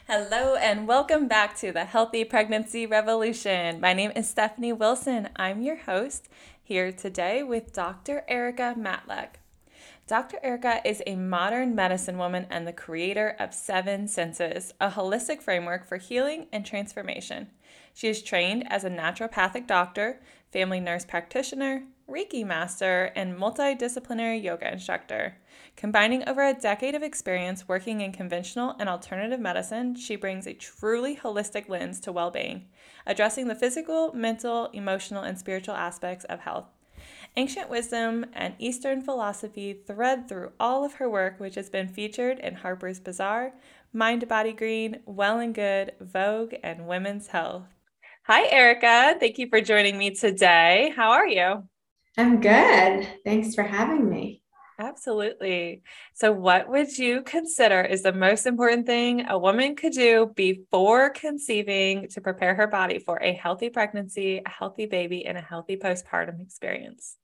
Hello, and welcome back to the Healthy Pregnancy Revolution. My name is Stephanie Wilson. I'm your host here today with Dr. Erica Matlack. Dr. Erica is a modern medicine woman and the creator of Seven Senses, a holistic framework for healing and transformation. She is trained as a naturopathic doctor, family nurse practitioner, Reiki master, and multidisciplinary yoga instructor. Combining over a decade of experience working in conventional and alternative medicine, she brings a truly holistic lens to well-being, addressing the physical, mental, emotional, and spiritual aspects of health. Ancient wisdom and Eastern philosophy thread through all of her work, which has been featured in Harper's Bazaar, Mind Body Green, Well and Good, Vogue, and Women's Health. Hi, Erica. Thank you for joining me today. How are you? I'm good. Thanks for having me. Absolutely. So, what would you consider is the most important thing a woman could do before conceiving to prepare her body for a healthy pregnancy, a healthy baby, and a healthy postpartum experience?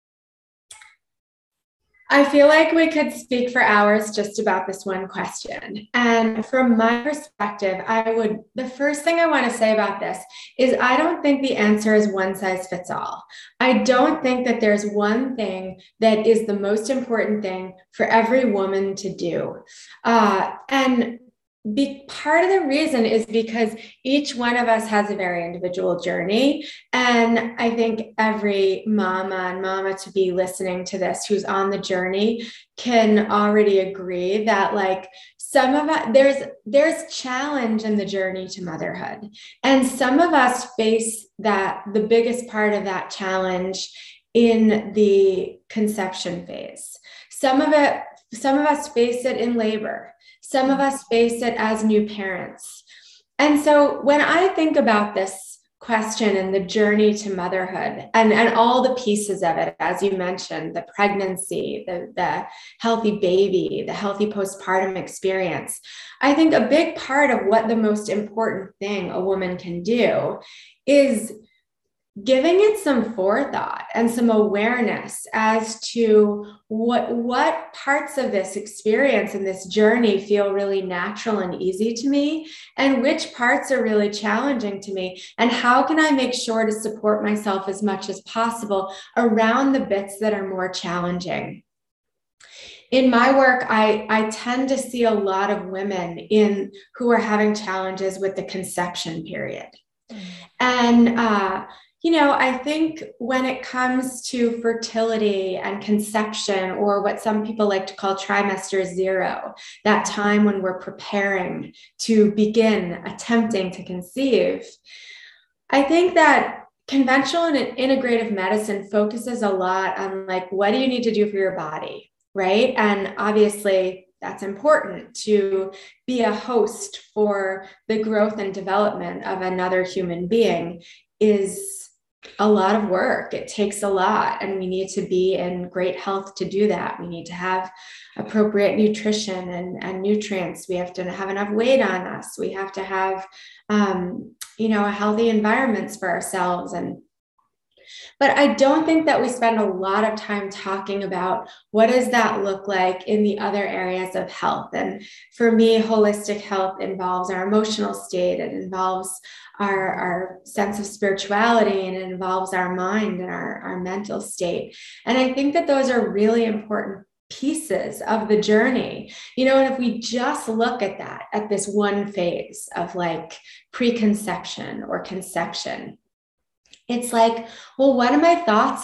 I feel like we could speak for hours just about this one question. And from my perspective, the first thing I want to say about this is I don't think the answer is one size fits all. I don't think that there's one thing that is the most important thing for every woman to do. And part of the reason is because each one of us has a very individual journey. And I think every mama to be listening to this who's on the journey can already agree that like some of us, there's challenge in the journey to motherhood. And some of us face the biggest part of that challenge in the conception phase. Some of us face it in labor. Some of us face it as new parents. And so when I think about this question and the journey to motherhood and all the pieces of it, as you mentioned, the pregnancy, the healthy baby, the healthy postpartum experience, I think a big part of what the most important thing a woman can do is giving it some forethought and some awareness as to what parts of this experience and this journey feel really natural and easy to me, and which parts are really challenging to me, and how can I make sure to support myself as much as possible around the bits that are more challenging. In my work, I tend to see a lot of women who are having challenges with the conception period. And I think when it comes to fertility and conception, or what some people like to call trimester zero, that time when we're preparing to begin attempting to conceive, I think that conventional and integrative medicine focuses a lot on like, what do you need to do for your body, right? And obviously, that's important to be a host for the growth and development of another human being is a lot of work. It takes a lot, and we need to be in great health to do that. We need to have appropriate nutrition and nutrients. We have to have enough weight on us. We have to have, a healthy environments for ourselves. But I don't think that we spend a lot of time talking about what does that look like in the other areas of health. And for me, holistic health involves our emotional state. It involves our sense of spirituality, and it involves our mind and our mental state. And I think that those are really important pieces of the journey, and if we just look at this one phase of like preconception or conception, it's like, well, what are my thoughts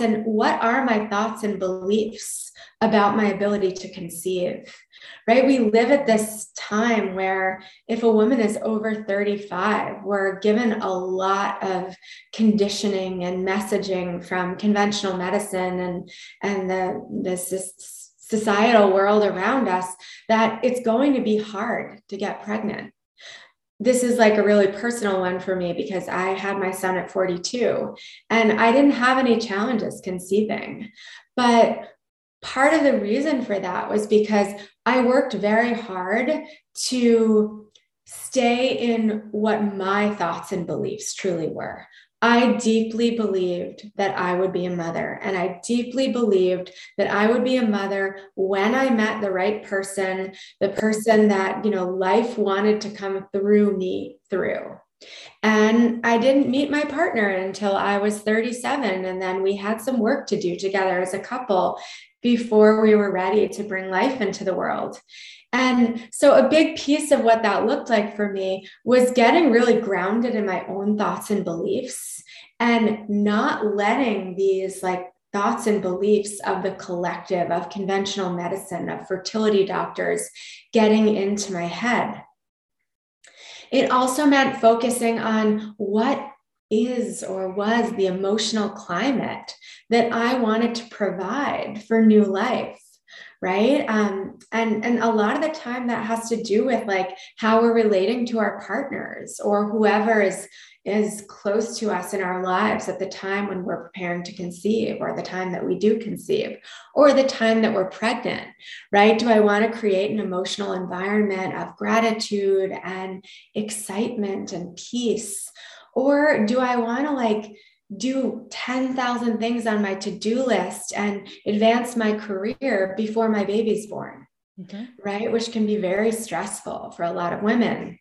and beliefs about my ability to conceive, right? We live at this time where if a woman is over 35, we're given a lot of conditioning and messaging from conventional medicine and the societal world around us that it's going to be hard to get pregnant. This is like a really personal one for me because I had my son at 42 and I didn't have any challenges conceiving. But part of the reason for that was because I worked very hard to stay in what my thoughts and beliefs truly were. I deeply believed that I would be a mother, and I deeply believed that I would be a mother when I met the right person, the person that, life wanted to come through me through. And I didn't meet my partner until I was 37. And then we had some work to do together as a couple before we were ready to bring life into the world. And so a big piece of what that looked like for me was getting really grounded in my own thoughts and beliefs and not letting these thoughts and beliefs of the collective, of conventional medicine, of fertility doctors getting into my head. It also meant focusing on what is or was the emotional climate that I wanted to provide for new life. Right. And a lot of the time that has to do with how we're relating to our partners or whoever is close to us in our lives at the time when we're preparing to conceive, or the time that we do conceive, or the time that we're pregnant, right? Do I want to create an emotional environment of gratitude and excitement and peace? Or do I want to do 10,000 things on my to-do list and advance my career before my baby's born, right? Which can be very stressful for a lot of women.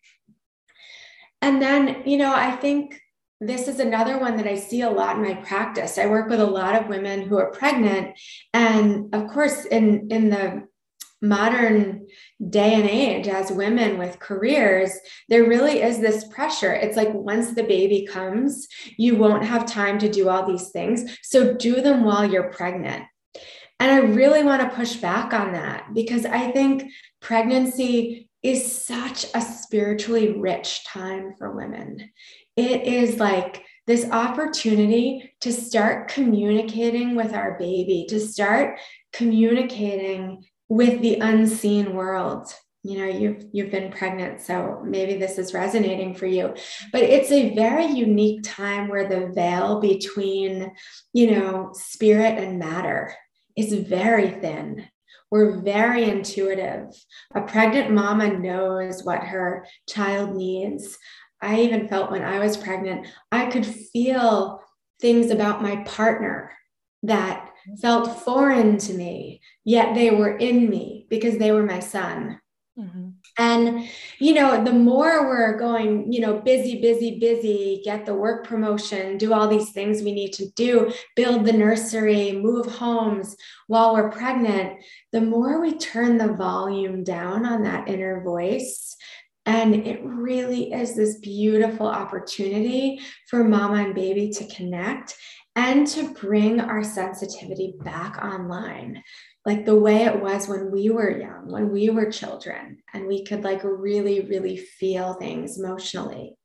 And then, I think this is another one that I see a lot in my practice. I work with a lot of women who are pregnant. And of course, in the modern day and age, as women with careers, there really is this pressure. It's like once the baby comes, you won't have time to do all these things. So do them while you're pregnant. And I really want to push back on that, because I think pregnancy is such a spiritually rich time for women. It is this opportunity to start communicating with our baby, to start communicating with the unseen world. You've been pregnant, so maybe this is resonating for you, but it's a very unique time where the veil between, spirit and matter is very thin. We're very intuitive. A pregnant mama knows what her child needs. I even felt when I was pregnant, I could feel things about my partner that felt foreign to me, yet they were in me because they were my son. Mm-hmm. And, the more we're going, busy, get the work promotion, do all these things we need to do, build the nursery, move homes while we're pregnant, the more we turn the volume down on that inner voice. And it really is this beautiful opportunity for mama and baby to connect and to bring our sensitivity back online, like the way it was when we were young, when we were children, and we could really, really feel things emotionally.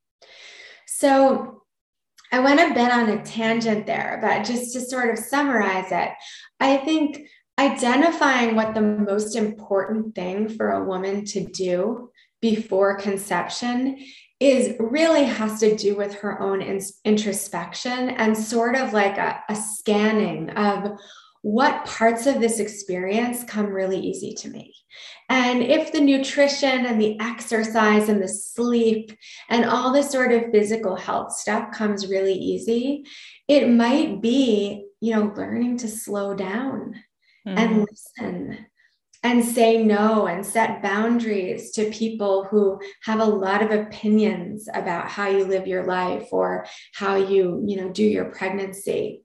So I went a bit on a tangent there, but just to sort of summarize it, I think identifying what the most important thing for a woman to do before conception really has to do with her own introspection and sort of a scanning of what parts of this experience come really easy to me. And if the nutrition and the exercise and the sleep and all the sort of physical health stuff comes really easy, it might be, learning to slow down and listen and say no and set boundaries to people who have a lot of opinions about how you live your life or how you do your pregnancy.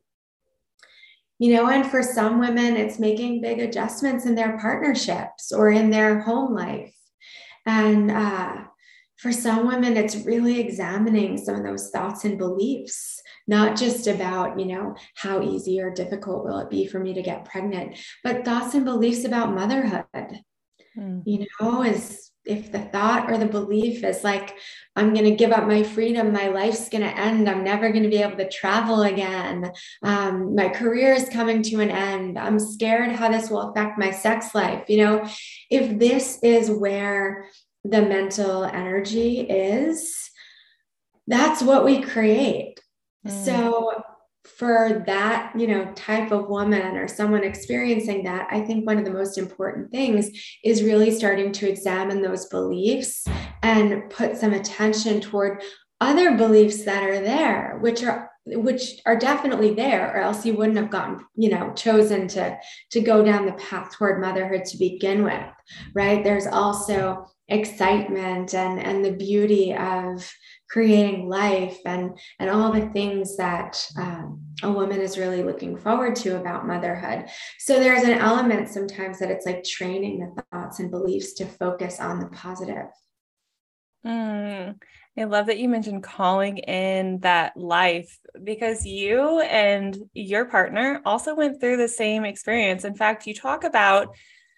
And for some women, it's making big adjustments in their partnerships or in their home life. And for some women, it's really examining some of those thoughts and beliefs, not just about, how easy or difficult will it be for me to get pregnant, but thoughts and beliefs about motherhood. Is if the thought or the belief is I'm going to give up my freedom, my life's going to end, I'm never going to be able to travel again, my career is coming to an end, I'm scared how this will affect my sex life. If this is where the mental energy is, that's what we create. So for that, type of woman or someone experiencing that, I think one of the most important things is really starting to examine those beliefs and put some attention toward other beliefs that are there, which are definitely there, or else you wouldn't have gotten, chosen to go down the path toward motherhood to begin with, right? There's also excitement and the beauty of creating life and all the things that a woman is really looking forward to about motherhood. So there's an element sometimes that it's like training the thoughts and beliefs to focus on the positive. I love that you mentioned calling in that life, because you and your partner also went through the same experience. In fact, you talk about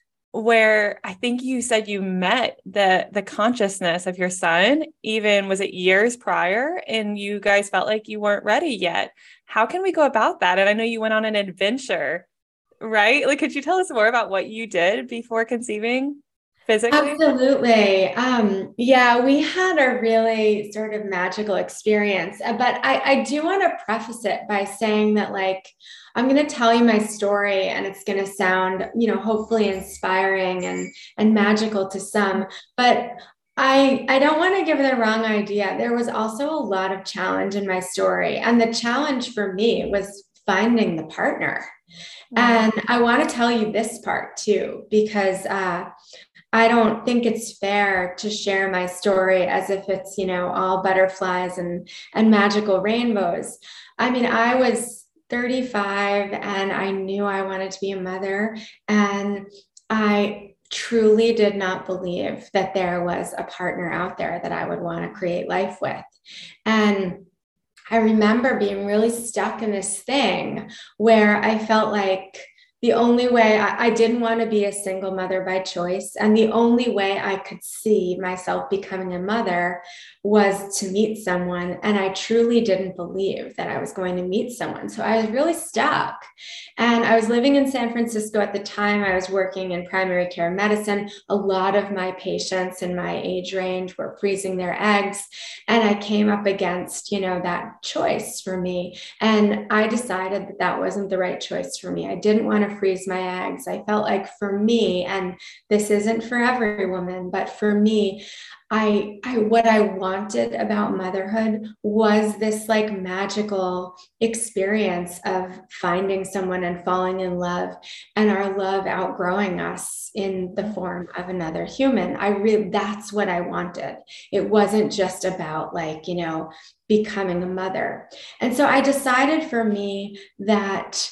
where I think you said you met the consciousness of your son, even was it years prior, and you guys felt like you weren't ready yet. How can we go about that? And I know you went on an adventure, right? Like, could you tell us more about what you did before conceiving physically? Absolutely. Yeah, we had a really sort of magical experience. But I do want to preface it by saying that, like, I'm going to tell you my story and it's going to sound, hopefully inspiring and magical to some. But I don't want to give the wrong idea. There was also a lot of challenge in my story. And the challenge for me was finding the partner. And I want to tell you this part too, because I don't think it's fair to share my story as if it's, all butterflies and magical rainbows. I mean, I was 35 and I knew I wanted to be a mother, and I truly did not believe that there was a partner out there that I would want to create life with. And I remember being really stuck in this thing where I felt like the only way I didn't want to be a single mother by choice. And the only way I could see myself becoming a mother was to meet someone. And I truly didn't believe that I was going to meet someone. So I was really stuck. And I was living in San Francisco at the time. I was working in primary care medicine. A lot of my patients in my age range were freezing their eggs. And I came up against, that choice for me. And I decided that that wasn't the right choice for me. I didn't want to freeze my eggs. I felt like for me, and this isn't for every woman, but for me, I what I wanted about motherhood was this like magical experience of finding someone and falling in love, and our love outgrowing us in the form of another human. That's what I wanted. It wasn't just about like, becoming a mother. And so I decided for me that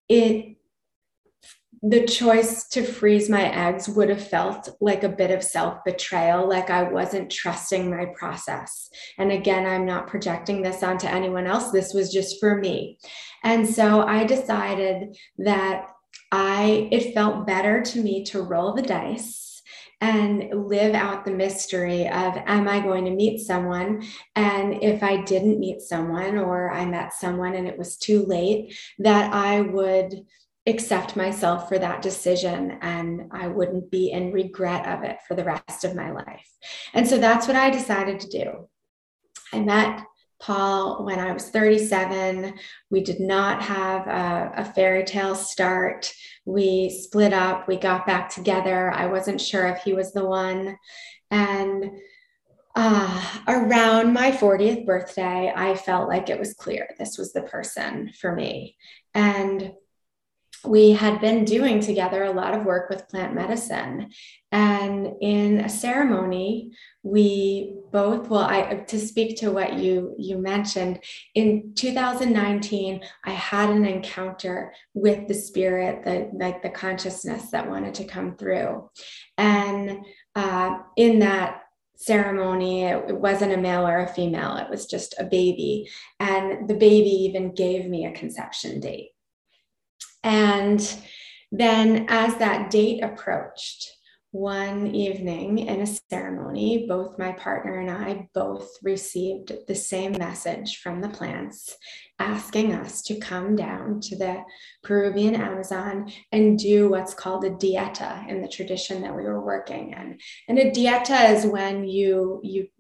the choice to freeze my eggs would have felt like a bit of self-betrayal, like I wasn't trusting my process. And again, I'm not projecting this onto anyone else. This was just for me. And so I decided that it felt better to me to roll the dice and live out the mystery of, am I going to meet someone? And if I didn't meet someone, or I met someone and it was too late, that I would accept myself for that decision and I wouldn't be in regret of it for the rest of my life. And so that's what I decided to do. I met Paul when I was 37. We did not have a fairy tale start. We split up, we got back together. I wasn't sure if he was the one. And around my 40th birthday, I felt like it was clear this was the person for me. And we had been doing together a lot of work with plant medicine. And in a ceremony, we both, to speak to what you mentioned, in 2019, I had an encounter with the spirit, the consciousness that wanted to come through. And in that ceremony, it wasn't a male or a female, it was just a baby. And the baby even gave me a conception date. And then as that date approached, one evening in a ceremony, both my partner and I both received the same message from the plants asking us to come down to the Peruvian Amazon and do what's called a dieta in the tradition that we were working in. And a dieta is when you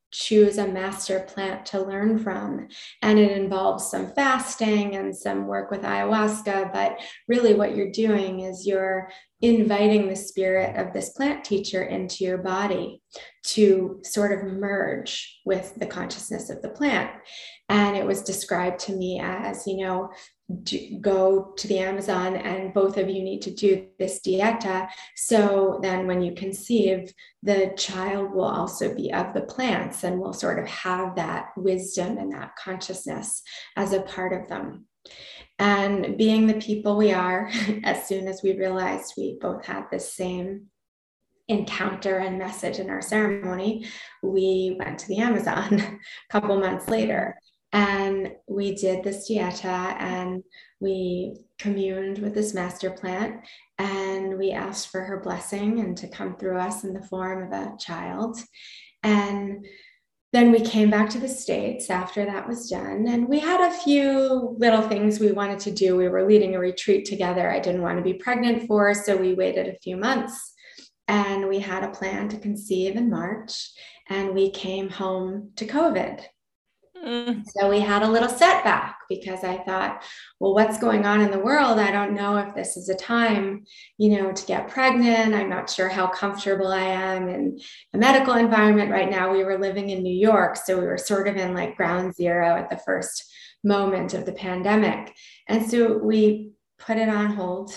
choose a master plant to learn from. And it involves some fasting and some work with ayahuasca. But really, what you're doing is you're inviting the spirit of this plant teacher into your body to sort of merge with the consciousness of the plant. And it was described to me as, go to the Amazon and both of you need to do this dieta. So then when you conceive, the child will also be of the plants and will sort of have that wisdom and that consciousness as a part of them. And being the people we are, as soon as we realized we both had the same encounter and message in our ceremony, we went to the Amazon a couple months later. And we did this dieta and we communed with this master plant and we asked for her blessing and to come through us in the form of a child. And then we came back to the States after that was done. And we had a few little things we wanted to do. We were leading a retreat together. I didn't want to be pregnant for, so we waited a few months. And we had a plan to conceive in March. And we came home to COVID. So we had a little setback because I thought, well, what's going on in the world? I don't know if this is a time, to get pregnant. I'm not sure how comfortable I am in a medical environment right now. We were living in New York, so we were sort of in like ground zero at the first moment of the pandemic. And so we put it on hold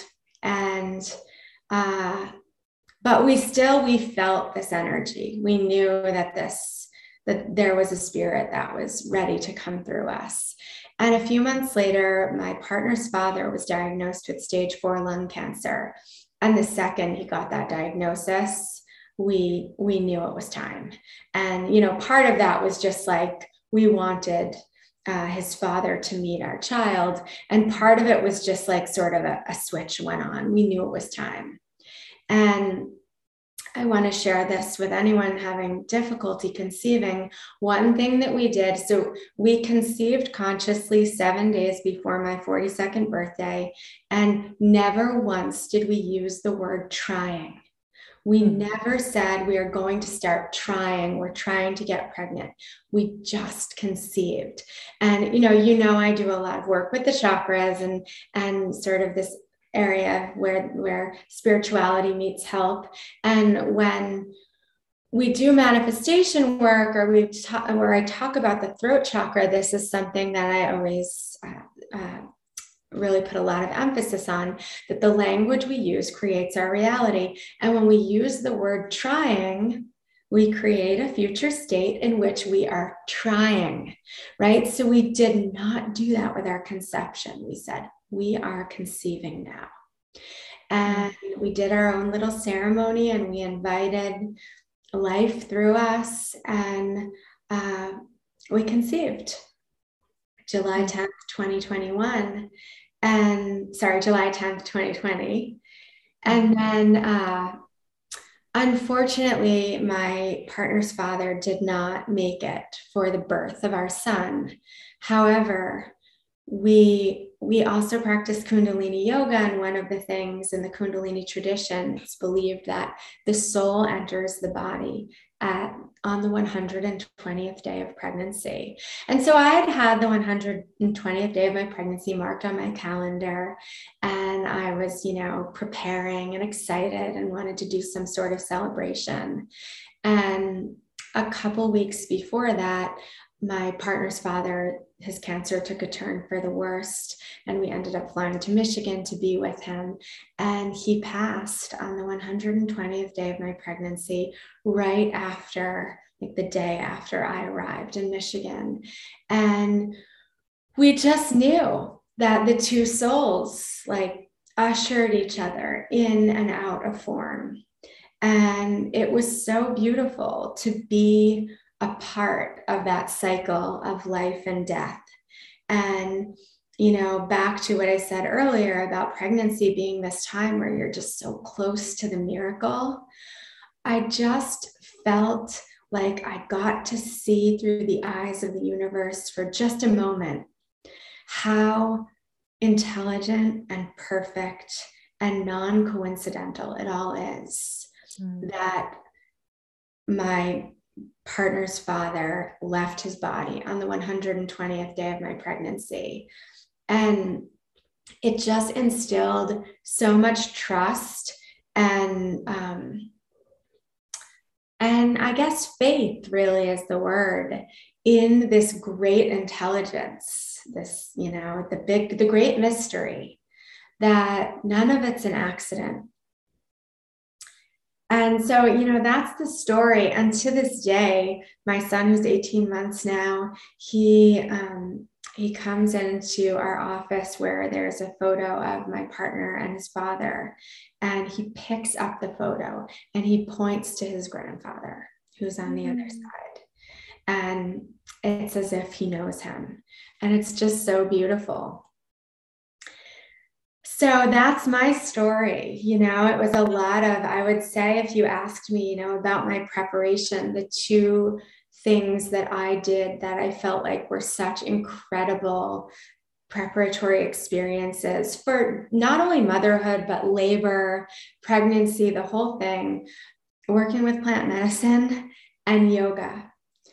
but we felt this energy. We knew that there was a spirit that was ready to come through us. And a few months later, my partner's father was diagnosed with stage 4 lung cancer. And the second he got that diagnosis, we knew it was time. And, part of that was just like, we wanted his father to meet our child. And part of it was just like sort of a switch went on. We knew it was time. And I want to share this with anyone having difficulty conceiving. One thing that we did, so we conceived consciously 7 days before my 42nd birthday, and never once did we use the word trying. We never said we are going to start trying. We're trying to get pregnant. We just conceived. And, I do a lot of work with the chakras and sort of this area where spirituality meets health. And when we do manifestation work or where I talk about the throat chakra, this is something that I always really put a lot of emphasis on, that the language we use creates our reality. And when we use the word trying, we create a future state in which we are trying, right? So we did not do that with our conception. We said, we are conceiving now. And we did our own little ceremony and we invited life through us and we conceived July 10th, 2021. July 10th, 2020. And then unfortunately, my partner's father did not make it for the birth of our son. However, we also practice Kundalini yoga, and one of the things in the Kundalini tradition, it's believed that the soul enters the body on the 120th day of pregnancy. And so I had the 120th day of my pregnancy marked on my calendar, and I was, preparing and excited and wanted to do some sort of celebration. And a couple weeks before that, my partner's father, his cancer took a turn for the worst, and we ended up flying to Michigan to be with him. And he passed on the 120th day of my pregnancy, right after, like the day after I arrived in Michigan. And we just knew that the two souls ushered each other in and out of form. And it was so beautiful to be a part of that cycle of life and death. And, back to what I said earlier about pregnancy being this time where you're just so close to the miracle, I just felt like I got to see through the eyes of the universe for just a moment how intelligent and perfect and non-coincidental it all is. That my partner's father left his body on the 120th day of my pregnancy. And it just instilled so much trust and I guess faith really is the word in this great intelligence, this, the great mystery that none of it's an accident. And so, that's the story. And to this day, my son, who's 18 months now, he comes into our office where there's a photo of my partner and his father, and he picks up the photo and he points to his grandfather who's on the other side. And it's as if he knows him. And it's just so beautiful. So that's my story. It was a lot of, I would say, if you asked me, about my preparation, the two things that I did that I felt like were such incredible preparatory experiences for not only motherhood, but labor, pregnancy, the whole thing, working with plant medicine and yoga.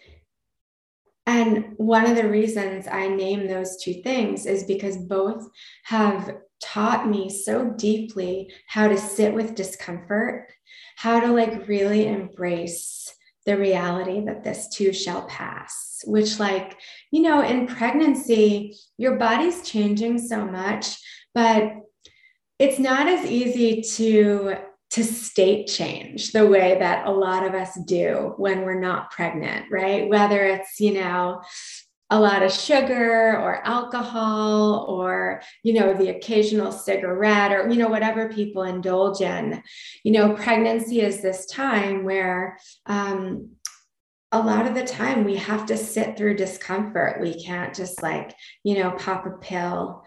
And one of the reasons I name those two things is because both have taught me so deeply how to sit with discomfort, how to really embrace the reality that this too shall pass, which in pregnancy, your body's changing so much, but it's not as easy to state change the way that a lot of us do when we're not pregnant, right? Whether it's, a lot of sugar or alcohol or, the occasional cigarette or, whatever people indulge in. Pregnancy is this time where a lot of the time we have to sit through discomfort. We can't just pop a pill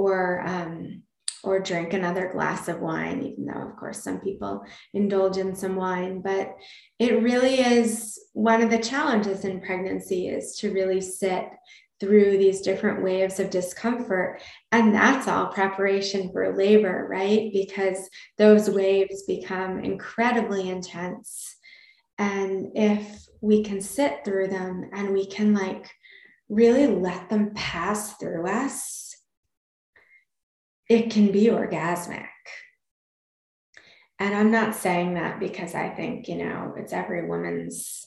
or drink another glass of wine, even though, of course, some people indulge in some wine. But it really is one of the challenges in pregnancy is to really sit through these different waves of discomfort. And that's all preparation for labor, right? Because those waves become incredibly intense. And if we can sit through them and we can really let them pass through us, it can be orgasmic. And I'm not saying that because I think, it's every woman's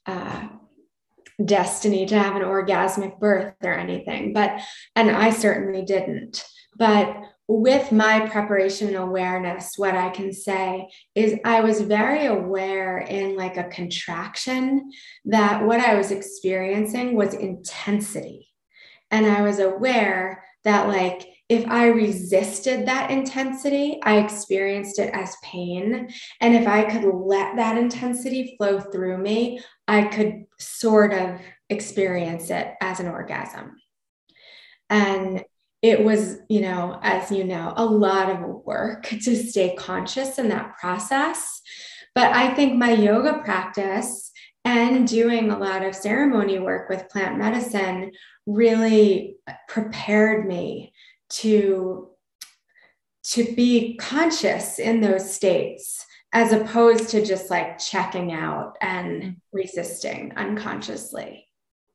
destiny to have an orgasmic birth or anything, and I certainly didn't. But with my preparation and awareness, what I can say is I was very aware in a contraction that what I was experiencing was intensity. And I was aware that if I resisted that intensity, I experienced it as pain. And if I could let that intensity flow through me, I could sort of experience it as an orgasm. And it was, as a lot of work to stay conscious in that process. But I think my yoga practice and doing a lot of ceremony work with plant medicine really prepared me to be conscious in those states, as opposed to just checking out and resisting unconsciously.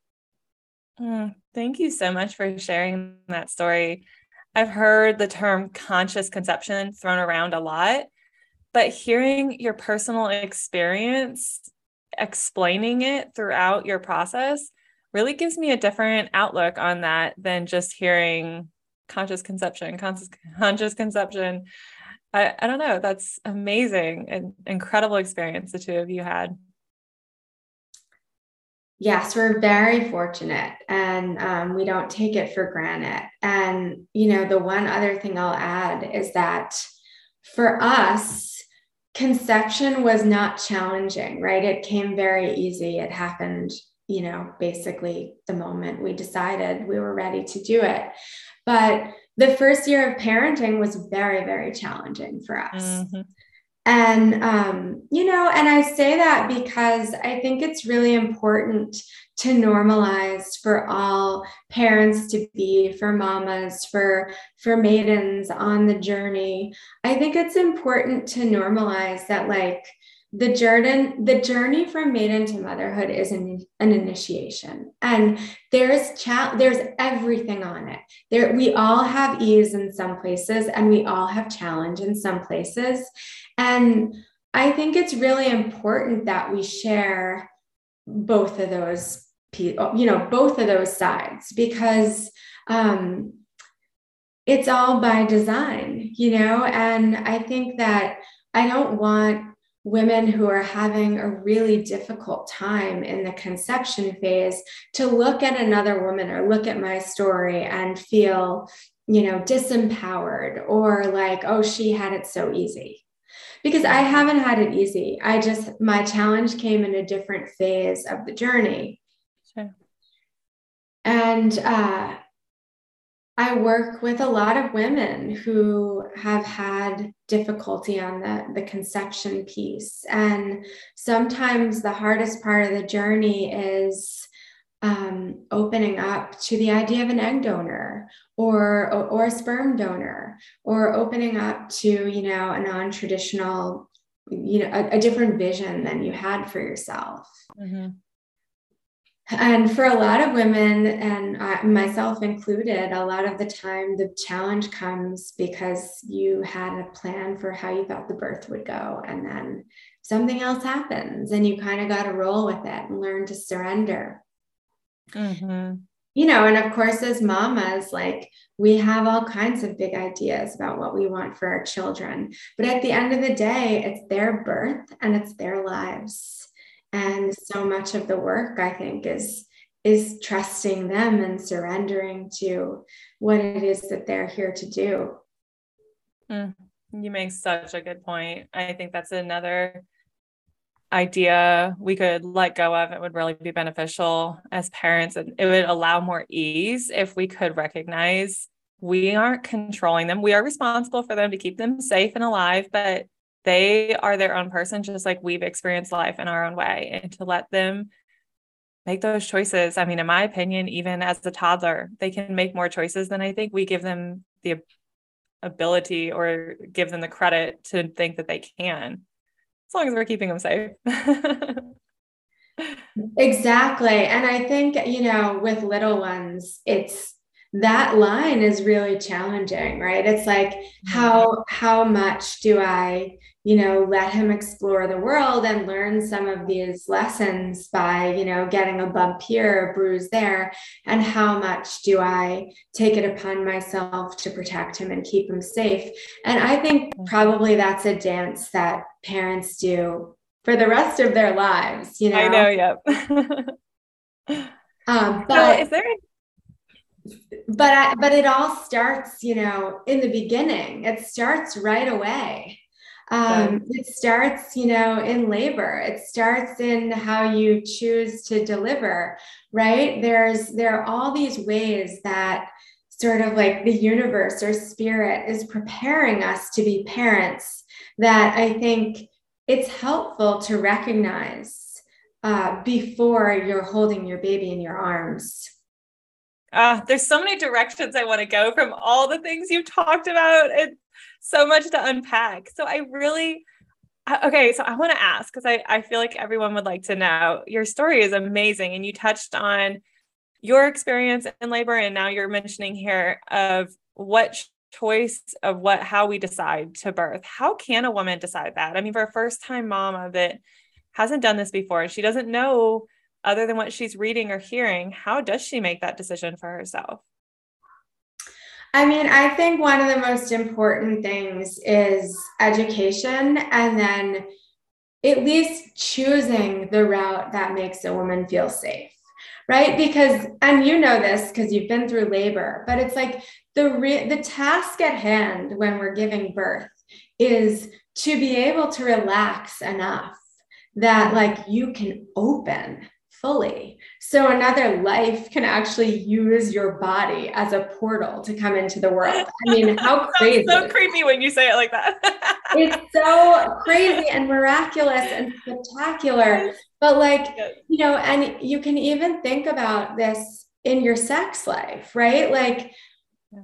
Thank you so much for sharing that story. I've heard the term conscious conception thrown around a lot, but hearing your personal experience, explaining it throughout your process really gives me a different outlook on that than just hearing conscious conception. I don't know. That's amazing and incredible experience the two of you had. Yes, we're very fortunate, and we don't take it for granted. And, the one other thing I'll add is that for us, conception was not challenging, right? It came very easy. It happened, basically the moment we decided we were ready to do it. But the first year of parenting was very, very challenging for us. Mm-hmm. And, and I say that because I think it's really important to normalize for all parents to be, for mamas, for maidens on the journey. I think it's important to normalize that the journey from maiden to motherhood is an initiation, and there's everything on it. We all have ease in some places, and we all have challenge in some places. And I think it's really important that we share both of those both of those sides, because it's all by design, and I think that I don't want women who are having a really difficult time in the conception phase to look at another woman or look at my story and feel, disempowered, or like, oh, she had it so easy. Because I haven't had it easy. My challenge came in a different phase of the journey. Sure. And I work with a lot of women who have had difficulty on the conception piece. And sometimes the hardest part of the journey is opening up to the idea of an egg donor or a sperm donor, or opening up to, a non-traditional, a different vision than you had for yourself. Mm-hmm. And for a lot of women, and myself included, a lot of the time the challenge comes because you had a plan for how you thought the birth would go, and then something else happens, and you kind of got to roll with it and learn to surrender. Mm-hmm. And of course, as mamas, like, we have all kinds of big ideas about what we want for our children. But at the end of the day, it's their birth and it's their lives. And so much of the work, I think, is trusting them and surrendering to what it is that they're here to do. You make such a good point. I think that's another idea we could let go of. It would really be beneficial as parents, and it would allow more ease if we could recognize we aren't controlling them. We are responsible for them to keep them safe and alive, but they are their own person, just like we've experienced life in our own way, and to let them make those choices. I mean, in my opinion, even as a toddler, they can make more choices than I think we give them the ability or give them the credit to think that they can, as long as we're keeping them safe. Exactly. And I think, with little ones, that line is really challenging, right? It's like, how much do I, let him explore the world and learn some of these lessons by, getting a bump here, a bruise there, and how much do I take it upon myself to protect him and keep him safe? And I think probably that's a dance that parents do for the rest of their lives, I know, yep. But is there but it all starts, in the beginning. It starts right away. It starts, in labor. It starts in how you choose to deliver, right? There are all these ways that sort of like the universe or spirit is preparing us to be parents, that I think it's helpful to recognize before you're holding your baby in your arms. There's so many directions I want to go from all the things you've talked about. It's so much to unpack. So I want to ask, because I feel like everyone would like to know. Your story is amazing, and you touched on your experience in labor, and now you're mentioning here of what choice of how we decide to birth. How can a woman decide that? I mean, for a first-time mama that hasn't done this before, she doesn't know other than what she's reading or hearing, how does she make that decision for herself? I mean, I think one of the most important things is education, and then at least choosing the route that makes a woman feel safe, right? Because, and this because you've been through labor, but it's like the task at hand when we're giving birth is to be able to relax enough that, like, you can open fully, so another life can actually use your body as a portal to come into the world. I mean, how crazy! It's so creepy when you say it like that. It's so crazy and miraculous and spectacular. But and you can even think about this in your sex life, right? Like,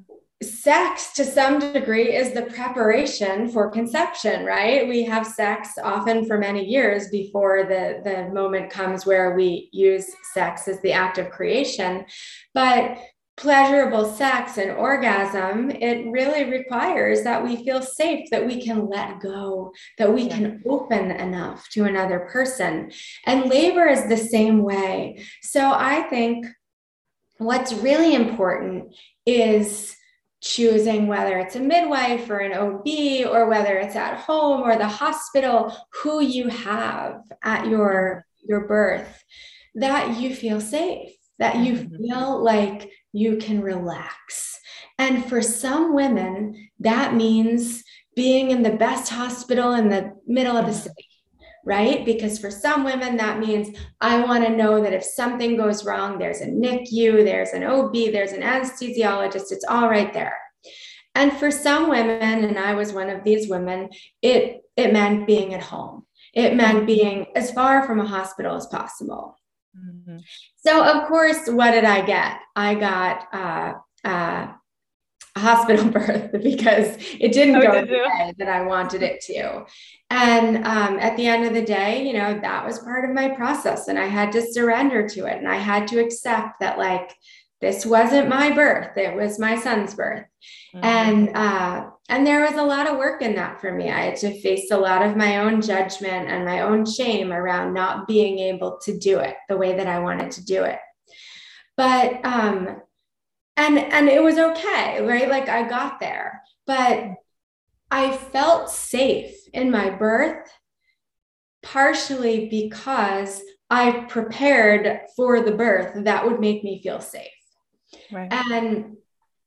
sex to some degree is the preparation for conception, right? We have sex often for many years before the moment comes where we use sex as the act of creation. But pleasurable sex and orgasm, it really requires that we feel safe, that we can let go, that we can open enough to another person. And labor is the same way. So I think what's really important is choosing whether it's a midwife or an OB or whether it's at home or the hospital, who you have at your birth, that you feel safe, that you feel like you can relax. And for some women, that means being in the best hospital in the middle of the city, right? Because for some women, that means I want to know that if something goes wrong, there's a NICU, there's an OB, there's an anesthesiologist, it's all right there. And for some women, and I was one of these women, it meant being at home. It meant being as far from a hospital as possible. Mm-hmm. So of course, what did I get? I got a hospital birth because it didn't go the way that I wanted it to. And at the end of the day, that was part of my process, and I had to surrender to it. And I had to accept that, like, this wasn't my birth, it was my son's birth. Mm-hmm. And there was a lot of work in that for me. I had to face a lot of my own judgment and my own shame around not being able to do it the way that I wanted to do it. But, and it was okay, right? Like, I got there, but I felt safe in my birth, partially because I prepared for the birth that would make me feel safe. Right. And,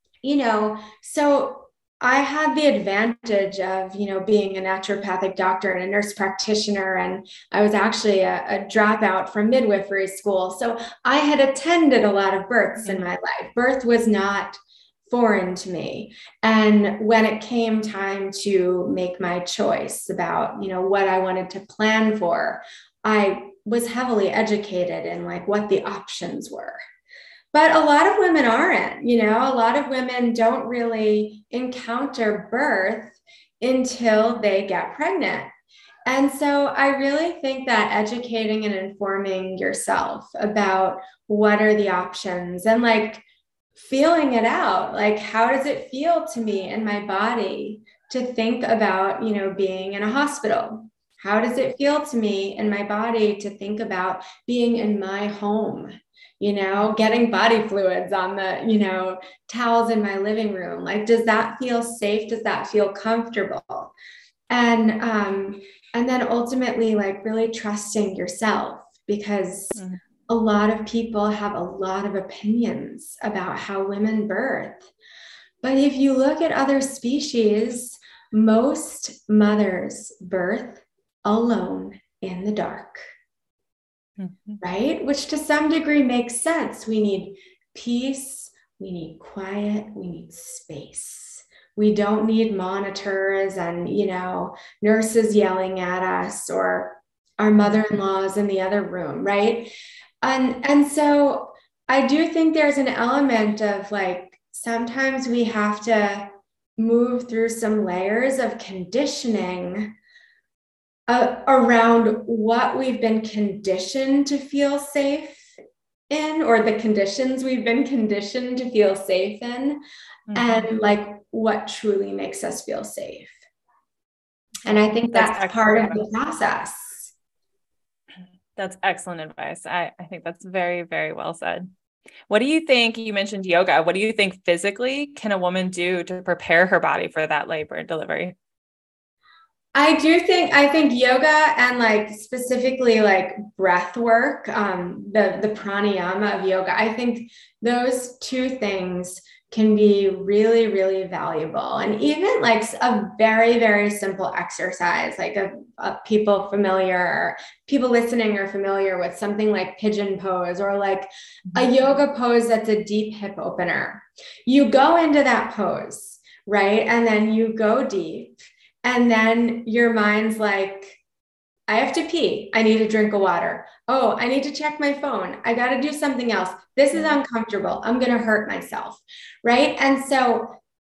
so I had the advantage of, being a naturopathic doctor and a nurse practitioner, and I was actually a dropout from midwifery school. So I had attended a lot of births in my life. Birth was not foreign to me. And when it came time to make my choice about, what I wanted to plan for, I was heavily educated in like what the options were. But a lot of women aren't, a lot of women don't really encounter birth until they get pregnant. And so I really think that educating and informing yourself about what are the options and like feeling it out, like, how does it feel to me in my body to think about, being in a hospital? How does it feel to me in my body to think about being in my home? Getting body fluids on the, towels in my living room. Like, does that feel safe? Does that feel comfortable? And then ultimately, like, really trusting yourself, because a lot of people have a lot of opinions about how women birth. But if you look at other species, most mothers birth alone in the dark. Right? Which to some degree makes sense. We need peace, we need quiet, we need space. We don't need monitors and, nurses yelling at us or our mother-in-laws in the other room, right? And so I do think there's an element of like, sometimes we have to move through some layers of conditioning around what we've been conditioned to feel safe in, or the conditions we've been conditioned to feel safe in, and like what truly makes us feel safe. And I think that's part of the process. That's excellent advice. I think that's very, very well said. What do you think? You mentioned yoga. What do you think physically can a woman do to prepare her body for that labor and delivery? I think yoga and like specifically like breath work, the pranayama of yoga, I think those two things can be really, really valuable. And even like a very, very simple exercise, like people listening are familiar with something like pigeon pose, or like a yoga pose that's a deep hip opener. You go into that pose, right? And then you go deep. And then your mind's like, I have to pee. I need a drink of water. Oh, I need to check my phone. I got to do something else. This is uncomfortable. I'm going to hurt myself. Right. And so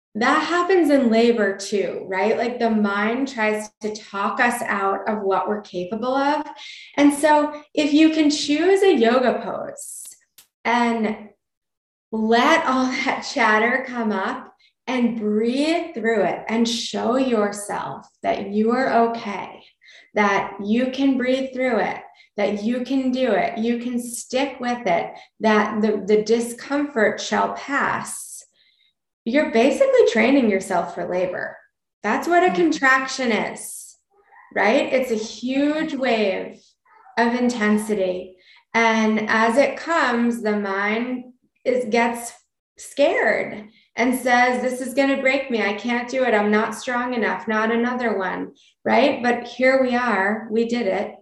that happens in labor too, right? Like the mind tries to talk us out of what we're capable of. And so if you can choose a yoga pose and let all that chatter come up and breathe through it and show yourself that you are okay, that you can breathe through it, that you can do it, you can stick with it, that the discomfort shall pass. You're basically training yourself for labor. That's what a contraction is, right? It's a huge wave of intensity. And as it comes, the mind gets scared and says, this is going to break me. I can't do it. I'm not strong enough. Not another one. Right. But here we are. We did it.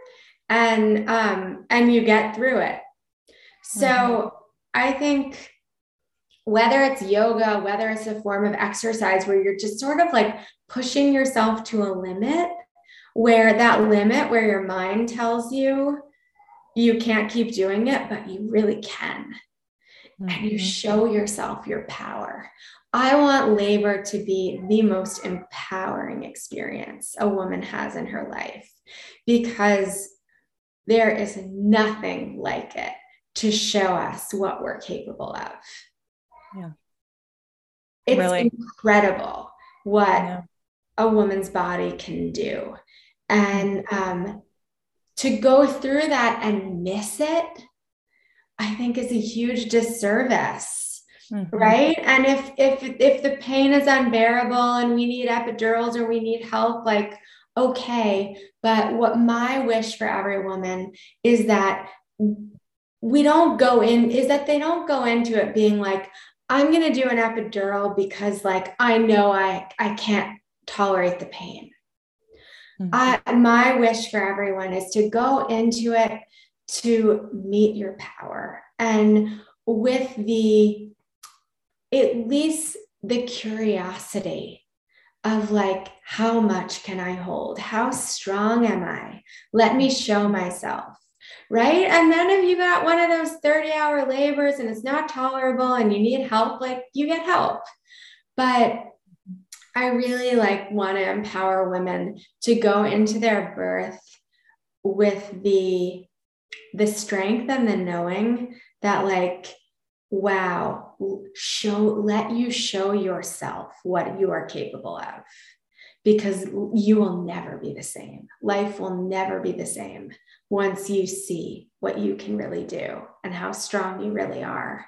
And you get through it. So I think whether it's yoga, whether it's a form of exercise where you're just sort of like pushing yourself to a limit, where your mind tells you you can't keep doing it, but you really can. And you show yourself your power. I want labor to be the most empowering experience a woman has in her life, because there is nothing like it to show us what we're capable of. Yeah. It's really incredible what a woman's body can do. And to go through that and miss it, I think is a huge disservice, right? And if the pain is unbearable and we need epidurals or we need help, like, okay. But what my wish for every woman is that they don't go into it being like, I'm going to do an epidural because like, I know I can't tolerate the pain. My wish for everyone is to go into it to meet your power, and with at least the curiosity of like, how much can I hold? How strong am I? Let me show myself. Right. And then if you got one of those 30-hour labors and it's not tolerable and you need help, like, you get help. But I really want to empower women to go into their birth with the strength and the knowing that, like, wow, let you show yourself what you are capable of, because you will never be the same. Life will never be the same once you see what you can really do and how strong you really are.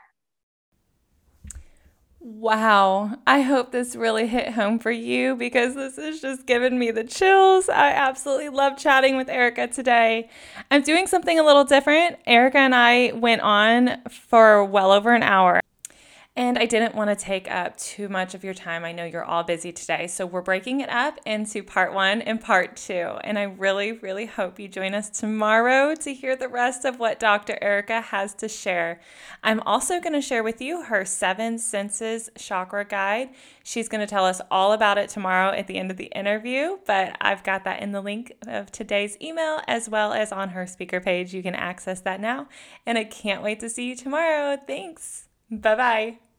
Wow. I hope this really hit home for you, because this has just given me the chills. I absolutely love chatting with Erica today. I'm doing something a little different. Erica and I went on for well over an hour, and I didn't want to take up too much of your time. I know you're all busy today, so we're breaking it up into part 1 and part 2. And I really, really hope you join us tomorrow to hear the rest of what Dr. Erica has to share. I'm also going to share with you her 7 senses chakra guide. She's going to tell us all about it tomorrow at the end of the interview, but I've got that in the link of today's email as well as on her speaker page. You can access that now, and I can't wait to see you tomorrow. Thanks. Bye-bye.